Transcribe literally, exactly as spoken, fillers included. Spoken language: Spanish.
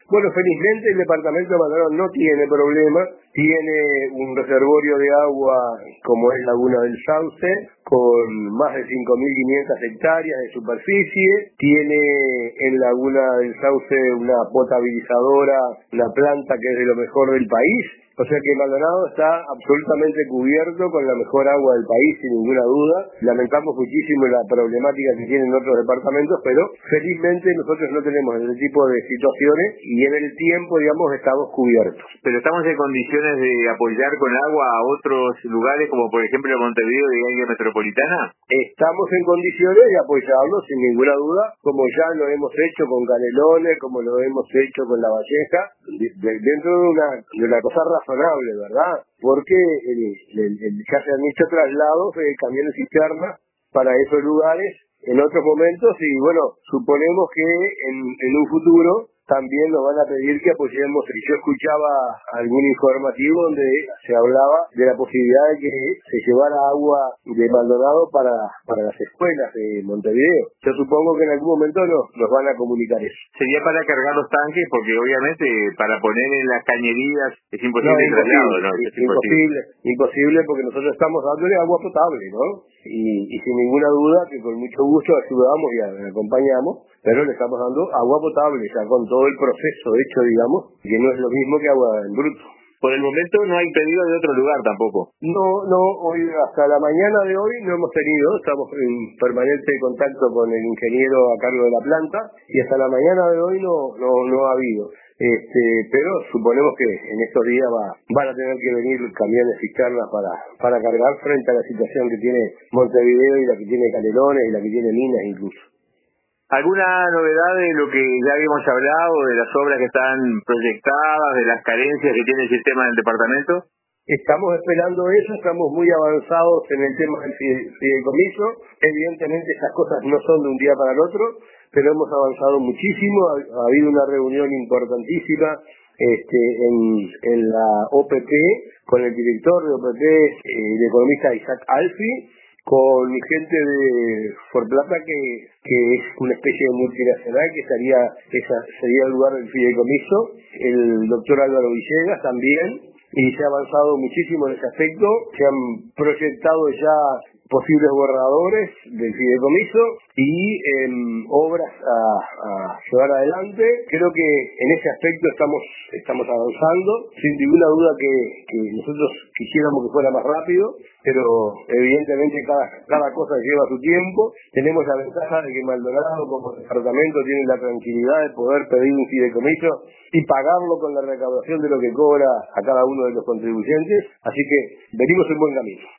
Bueno, felizmente el departamento de Maldonado no tiene problema, tiene un reservorio de agua como es Laguna del Sauce, con más de cinco mil quinientas hectáreas de superficie, tiene en Laguna del Sauce una potabilizadora, una planta que es de lo mejor del país, o sea que Maldonado está absolutamente cubierto con la mejor agua del país, sin ninguna duda. Lamentamos muchísimo la problemática que tienen otros departamentos, pero felizmente nosotros no tenemos ese tipo de situaciones y en el tiempo, digamos, estamos cubiertos. Pero estamos en condiciones de apoyar con agua a otros lugares, como por ejemplo Montevideo y área metropolitana. Estamos en condiciones de apoyarlo, sin ninguna duda, como ya lo hemos hecho con Canelones, como lo hemos hecho con La Valleja, de, de, dentro de una, de una cosa razonable, ¿verdad? Porque el, el, el, ya se han hecho traslados de camiones cisternas para esos lugares en otros momentos y bueno, suponemos que en, en un futuro también nos van a pedir que apoyemos. Yo escuchaba algún informativo donde se hablaba de la posibilidad de que se llevara agua de Maldonado para, para las escuelas de Montevideo. Yo supongo que en algún momento nos, nos van a comunicar eso. Sería para cargar los tanques, porque obviamente para poner en las cañerías es imposible no, el traslado, ¿no? Es imposible, imposible, imposible porque nosotros estamos dándole agua potable, ¿no? Y, y sin ninguna duda que con mucho gusto ayudamos y acompañamos, pero le estamos dando agua potable, ya con todo el proceso hecho, digamos, que no es lo mismo que agua en bruto. Por el momento no hay pedido de otro lugar tampoco. No, no, hoy hasta la mañana de hoy no hemos tenido, estamos en permanente contacto con el ingeniero a cargo de la planta y hasta la mañana de hoy no, no, no ha habido. Este, pero suponemos que en estos días va, van a tener que venir camiones cisternas para, para cargar frente a la situación que tiene Montevideo y la que tiene Canelones y la que tiene Minas incluso. ¿Alguna novedad de lo que ya habíamos hablado, de las obras que están proyectadas, de las carencias que tiene el sistema del departamento? Estamos esperando eso, estamos muy avanzados en el tema del fideicomiso. Evidentemente estas cosas no son de un día para el otro, pero hemos avanzado muchísimo. Ha, ha habido una reunión importantísima este, en, en la O P P con el director de O P P, eh, el economista Isaac Alfi, con gente de Forplata que, que es una especie de multinacional que estaría, esa sería el lugar del fideicomiso, el doctor Álvaro Villegas también, y se ha avanzado muchísimo en ese aspecto, se han proyectado ya posibles borradores del fideicomiso y eh, obras a, a llevar adelante. Creo que en ese aspecto estamos estamos avanzando, sin ninguna duda que, que nosotros quisiéramos que fuera más rápido, pero evidentemente cada, cada cosa lleva su tiempo. Tenemos la ventaja de que Maldonado como departamento tiene la tranquilidad de poder pedir un fideicomiso y pagarlo con la recaudación de lo que cobra a cada uno de los contribuyentes, así que venimos en buen camino.